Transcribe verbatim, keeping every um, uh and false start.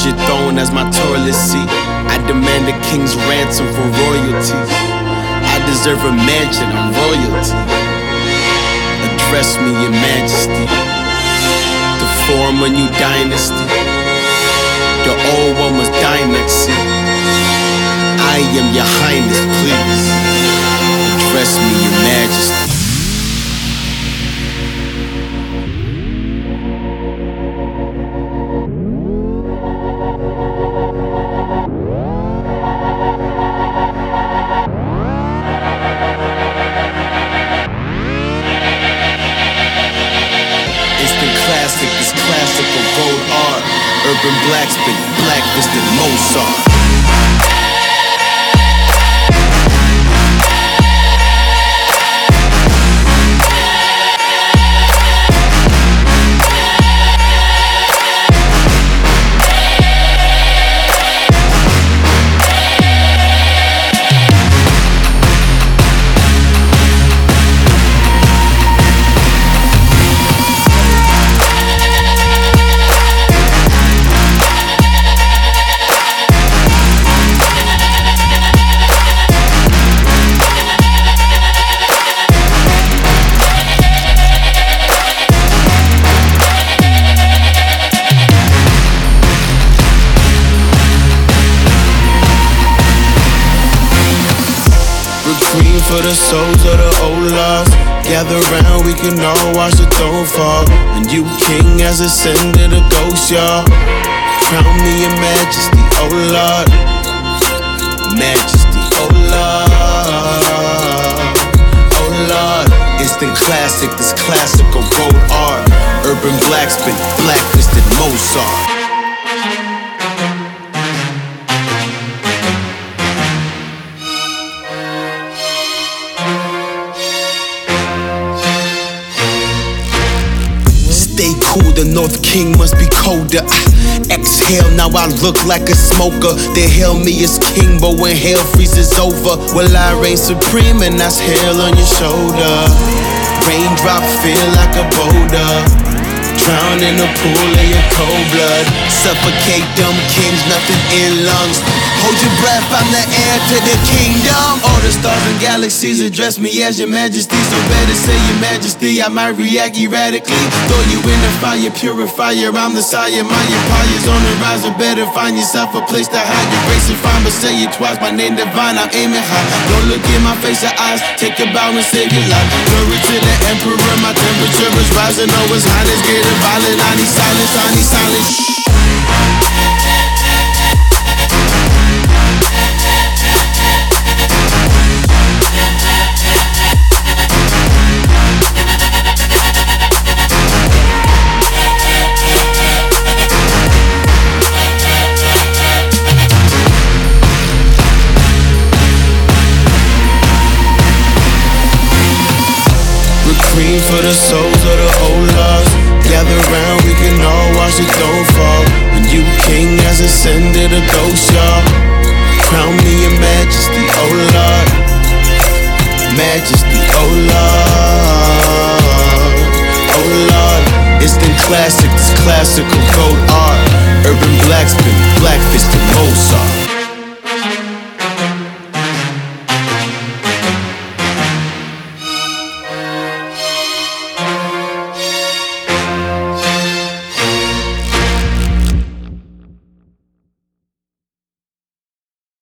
your throne as my toilet seat. I demand a king's ransom for royalty. I deserve a mansion, I'm royalty. Address me, your majesty. To form a new dynasty. The old one was dynasty. I am your highness, please. Address me, your majesty. Classic, this classical gold art. Urban blacksmith, blacklisted Mozart. Green for the souls of the old lost. Gather round, we can all watch the throne fall. And you king has ascended a ghost, y'all. Crown me your majesty, oh Lord. Majesty, oh Lord. Oh Lord. Instant classic, this classical gold art. Urban blacksmith, blacklisted Mozart. Stay cool, the North King must be colder. I exhale, now I look like a smoker. They hail me as king, but when hell freezes over, well, I reign supreme, and that's hell on your shoulder. Raindrop feel like a boulder. Drown in a pool of your cold blood. Suffocate dumb kings, nothing in lungs. Hold your breath, I'm the heir to the kingdom. All the stars and galaxies address me as your majesty. So better say your majesty, I might react erratically. Throw you in the fire, purifier, I'm the sire. My empire's on the rise, or better find yourself a place to hide. Your grace is fine, but say it twice, my name divine, I'm aiming high. Don't look in my face or eyes, take a bow and save your life. Glory to the emperor, my temperature is rising. Oh, his highness getting violent, I need silence, I need silence. Shh. Green for the souls of the old lost. Gather round, we can all watch the throne fall. The new king has ascended a ghost, y'all. Crown me your majesty, oh Lord. Majesty, oh Lord. Oh Lord. Instant classic, this classical gold art. Urban blacksmith, black-fisted Mozart.